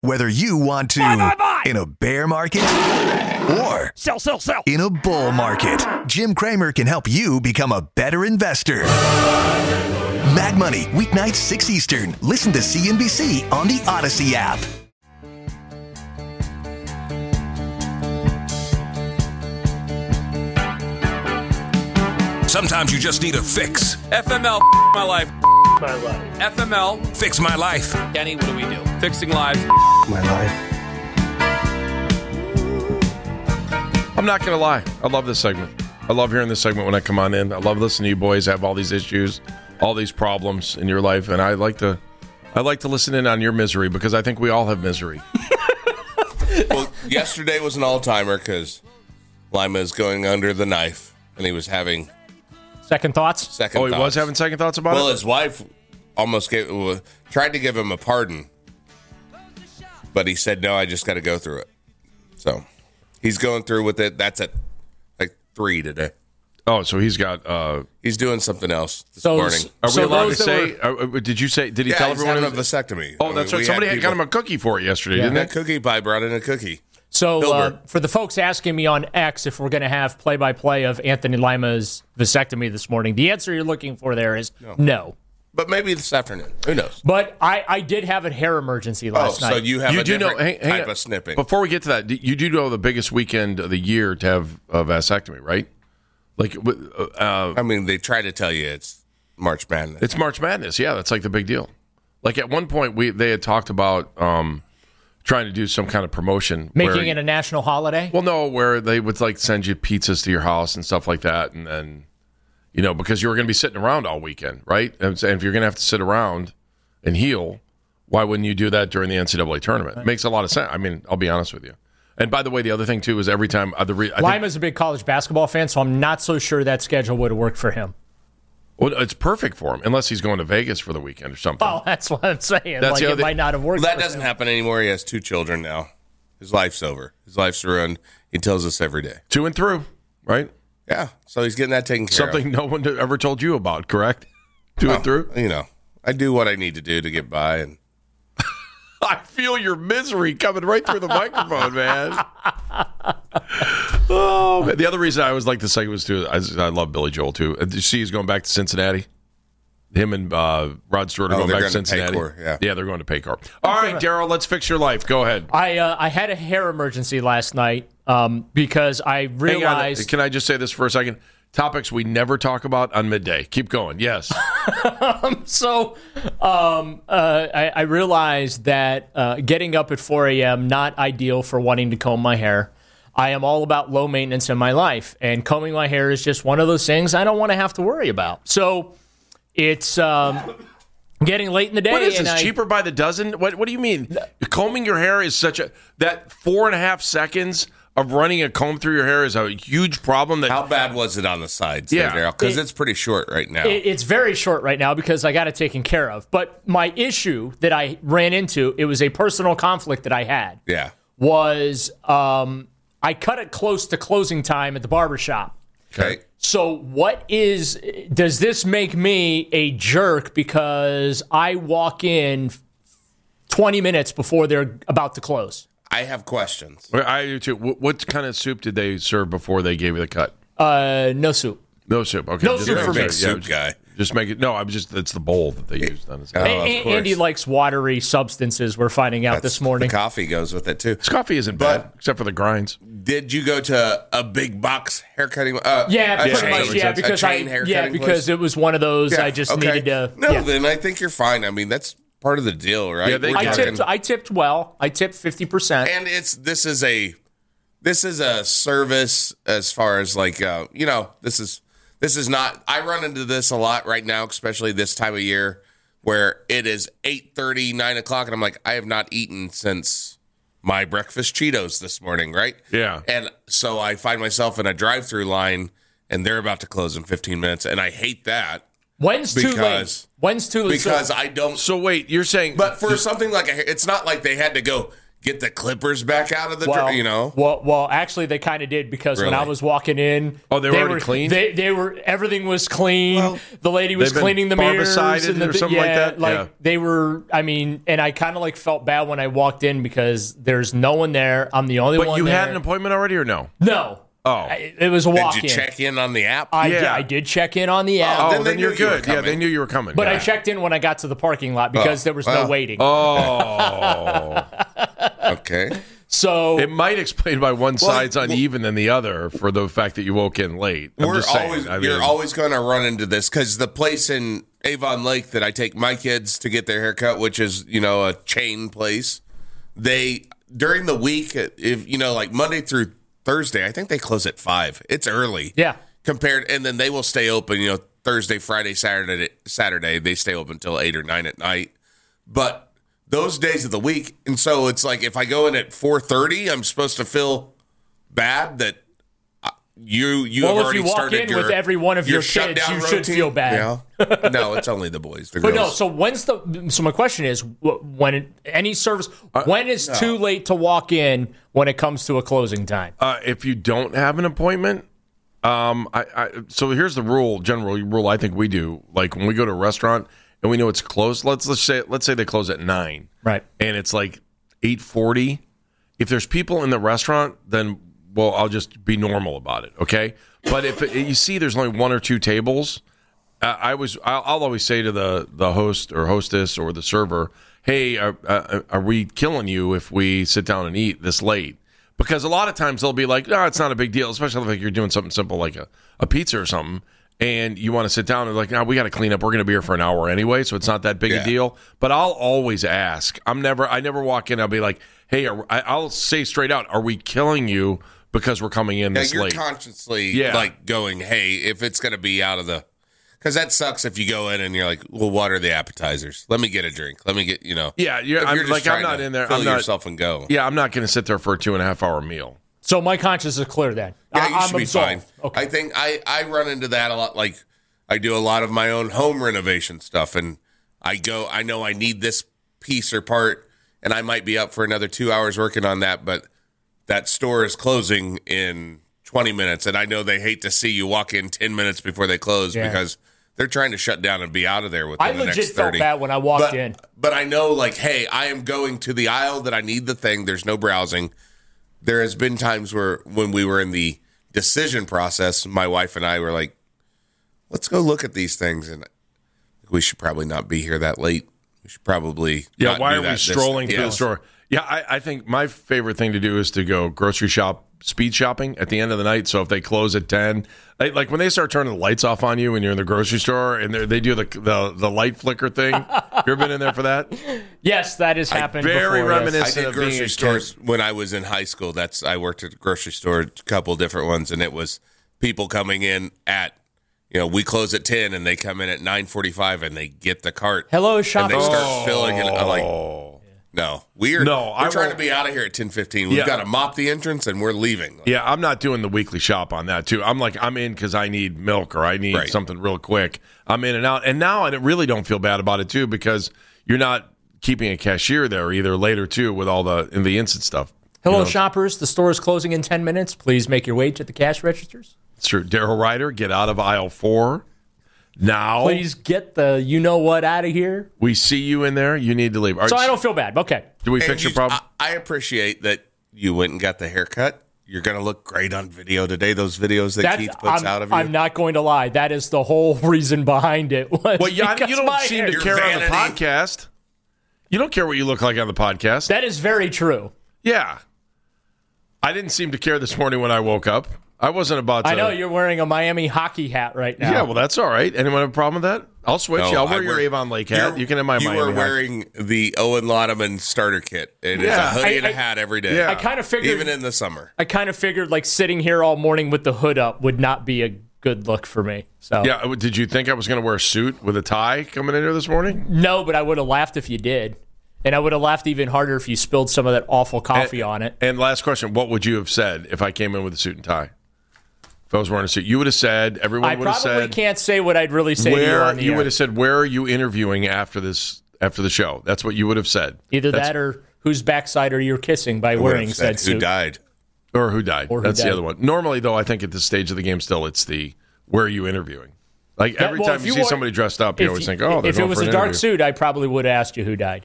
Whether you want to Buy. in a bear market or Sell. in a bull market, Jim Cramer can help you become a better investor. Mag Money, weeknights 6 Eastern. Listen to CNBC on the Odyssey app. Sometimes you just need a fix. FML, my life. My life. FML, Fix my life. Kenny, what do we do? Fixing lives. My life. I'm not going to lie. I love this segment. I love hearing this segment when I come on in. I love listening to you boys have all these issues, all these problems in your life, and I like to listen in on your misery because I think we all have misery. Well, yesterday was an all-timer because Lima is going under the knife, and he was having Second thoughts? second Oh, he thoughts. was having second thoughts about Well, it? his wife almost tried to give him a pardon, but he said, no, I just got to go through it. So he's going through with it. That's at like 3 today. Oh, so he's got... He's doing something else this So- morning. Are we allowed to those that say... did you say... Did he tell he's everyone? having a vasectomy. Oh, that's right. Somebody had got him a cookie for it yesterday, didn't That they? cookie pie brought in a cookie. So Filbert. for the folks asking me on X if we're going to have play-by-play of Anthony Lima's vasectomy this morning, the answer you're looking for there is no. But maybe this afternoon. Who knows? But I did have a hair emergency last night. So you have You a do know... different hang type on. of snipping. Before we get to that, you do know the biggest weekend of the year to have a vasectomy, right? Like... I mean, they try to tell you it's March Madness. It's March Madness. Yeah, that's like the big deal. Like at one point, they had talked about trying to do some kind of promotion. Making it a national holiday? Well, no, where they would like send you pizzas to your house and stuff like that. And then, because you were going to be sitting around all weekend, right? And if you're going to have to sit around and heal, why wouldn't you do that during the NCAA tournament? It makes a lot of sense. I mean, I'll be honest with you. And by the way, the other thing, too, is every time... Lima's a big college basketball fan, so I'm not so sure that schedule would have worked for him. Well, it's perfect for him, unless he's going to Vegas for the weekend or something. Oh, that's what I'm saying. That's it might not have worked That for doesn't him. happen anymore. He has 2 children now. His life's over. His life's ruined. He tells us every day. To and through, right? Yeah. So he's getting that taken care Something no one ever told you about, correct? To and through? of. I do what I need to do to get by. And I feel your misery coming right through the microphone, man. Oh, man. The other reason I always like this segment was, too, I love Billy Joel, too. Did you see he's going back to Cincinnati? Him and Rod Stewart are going back to Cincinnati. Paycor, yeah. They're going to Paycor. All right, Daryl, let's fix your life. Go ahead. I had a hair emergency last night because I Hang on. realized... Can I just say this for a second? Topics we never talk about on midday. Keep going. Yes. I realized that getting up at 4 a.m., not ideal for wanting to comb my hair. I am all about low maintenance in my life, and combing my hair is just one of those things I don't want to have to worry about. So it's getting late in the day. What is and this? Cheaper by the dozen? What do you mean? Combing your hair is that 4.5 seconds of running a comb through your hair is a huge problem. how bad was it on the sides? Yeah. Daryl? Because it's pretty short right now. It's very short right now because I got it taken care of. But my issue that I ran into, it was a personal conflict that I had, yeah. was I cut it close to closing time at the barbershop. Okay. So does this make me a jerk because I walk in 20 minutes before they're about to close? I have questions. I do too. What kind of soup did they serve before they gave you the cut? No soup. No soup. Okay. No Just soup make for sure. me. Soup guy. Just make it. No, it's the bowl that they used on his head. Oh, of course. Andy likes watery substances, we're finding out this morning. The coffee goes with it, too. This coffee isn't bad, except for the grinds. Did you go to a big box haircutting? Yeah, a pretty chain- much. Yeah, a because chain haircutting because place? it was one of those. Yeah, I just okay. needed to. No, yeah. then I think you're fine. I mean, that's part of the deal, right? Yeah, I tipped well. I tipped 50%. and this is a service as far as like this is not. I run into this a lot right now, especially this time of year where it is 8:30, 9 o'clock, and I'm like, I have not eaten since my breakfast Cheetos this morning, right? Yeah. And so I find myself in a drive-through line, and they're about to close in 15 minutes, and I hate that. When's too late? Because- When's too late? Because I don't. So wait, you're saying... But for something like it's not like they had to go get the clippers back out of the, Well, actually, they kind of did because when I was walking in, they were already clean. They were everything was clean. Well, the lady was cleaning the mirrors and or something like that. They were. I mean, and I kind of felt bad when I walked in because there's no one there. I'm the only one. But you there. had an appointment already, or no? No. Oh, it was a walk-in. Did you check in on the app? I did check in on the app. Oh, then you're good. Yeah, they knew you were coming. But I checked in when I got to the parking lot because there was no waiting. Oh. Okay. So it might explain why one side's uneven than the other for the fact that you woke in late. You're always going to run into this because the place in Avon Lake that I take my kids to get their haircut, which is a chain place, during the week, if Monday through Thursday, I think they close at 5. It's early. Yeah. And then they will stay open, Thursday, Friday, Saturday, they stay open until 8 or 9 at night. But those days of the week, and so it's like if I go in at 4:30, I'm supposed to feel bad that you have already started with every one of your kids, you should feel bad. Yeah. No, it's only the boys. The girls. No, so my question is, when any service, when is too late to walk in when it comes to a closing time? If you don't have an appointment, so here's the general rule I think we do. Like when we go to a restaurant and we know it's closed, let's say they close at 9, right? And it's like 8:40. If there's people in the restaurant, then I'll just be normal about it, okay? But if you see there's only 1 or 2 tables, I'll always say to the host or hostess or the server, hey, are we killing you if we sit down and eat this late? Because a lot of times they'll be like, no, it's not a big deal, especially if you're doing something simple like a pizza or something, and you want to sit down and like, no, we got to clean up. We're going to be here for an hour anyway, so it's not that big a deal. But I'll always ask. I never walk in. I'll be like, hey, I'll say straight out, are we killing you because we're coming in this late? You're consciously going, hey, if it's going to be out of the... Because that sucks if you go in and you're like, well, what are the appetizers? Let me get a drink. Let me get, Yeah, I'm not in there. Fill yourself and go. Yeah, I'm not going to sit there for a 2.5-hour meal. So my conscience is clear then. Yeah, you should be absolved. fine. Okay. I think I run into that a lot. Like, I do a lot of my own home renovation stuff, and I know I need this piece or part, and I might be up for another 2 hours working on that, but that store is closing in 20 minutes, and I know they hate to see you walk in 10 minutes before they close because they're trying to shut down and be out of there within the next 30. I legit felt bad when I walked in. But I know, like, hey, I am going to the aisle that I need the thing. There's no browsing. There has been times when we were in the decision process, my wife and I were like, let's go look at these things, and we should probably not be here that late. We should probably not why do are that we strolling through the store? Yeah, I think my favorite thing to do is to go grocery shop, speed shopping at the end of the night. So if they close at 10, like when they start turning the lights off on you when you're in the grocery store and they do the light flicker thing. You ever been in there for that? Yes, that has happened very before. reminiscent I did of being grocery stores when I was in high school. I worked at a grocery store, a couple different ones, and it was people coming in at, we close at 10 and they come in at 9:45 and they get the cart. Hello, shopper. And they start filling it. I'm like, no, we're trying to be out of here at 10:15. We've got to mop the entrance and we're leaving. Yeah, I'm not doing the weekly shop on that too. I'm in because I need milk or I need something real quick. I'm in and out, and now I really don't feel bad about it too because you're not keeping a cashier there either later too with all the instant stuff. Hello, shoppers. The store is closing in 10 minutes. Please make your way to the cash registers. It's true. Daryl Ryder, get out of aisle 4 now. Please get the you-know-what out of here. We see you in there. You need to leave. So I don't feel bad. Okay. Do we fix your problem? I appreciate that you went and got the haircut. You're going to look great on video today. Those videos that Keith puts out of you. I'm not going to lie. That is the whole reason behind it. You don't seem to care on the podcast. You don't care what you look like on the podcast. That is very true. Yeah. I didn't seem to care this morning when I woke up. I wasn't about to. I know you're wearing a Miami hockey hat right now. Yeah, well, that's all right. Anyone have a problem with that? I'll switch. No, I'll wear your Avon Lake hat. You can have my Miami hat. You were wearing the Owen Laudeman starter kit. It is a hoodie and a hat every day. Yeah. I kind of figured, even in the summer. I kind of figured like sitting here all morning with the hood up would not be a good look for me. So yeah, did you think I was going to wear a suit with a tie coming in here this morning? No, but I would have laughed if you did. And I would have laughed even harder if you spilled some of that awful coffee on it. And last question, what would you have said if I came in with a suit and tie? If I was wearing a suit, you would have said, everyone would have said. I probably can't say what I'd really say to you on the air. Would have said, where are you interviewing after the show? That's what you would have said. That or whose backside are you kissing by I would wearing have said said suit? who died. Or who died. Or who That's died. the other one. Normally, though, I think at this stage of the game still, it's the where are you interviewing? Like every Well, time if you you see wore- somebody dressed up, you always think, oh, they're if it going was for a an dark interview. suit, I probably would have asked you who died.